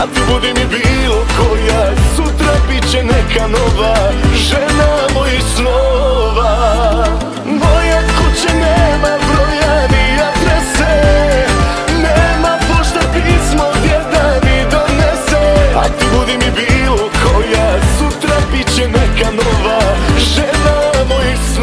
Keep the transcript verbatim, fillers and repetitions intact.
ti budi mi bilo koja, sutra bit će neka nova.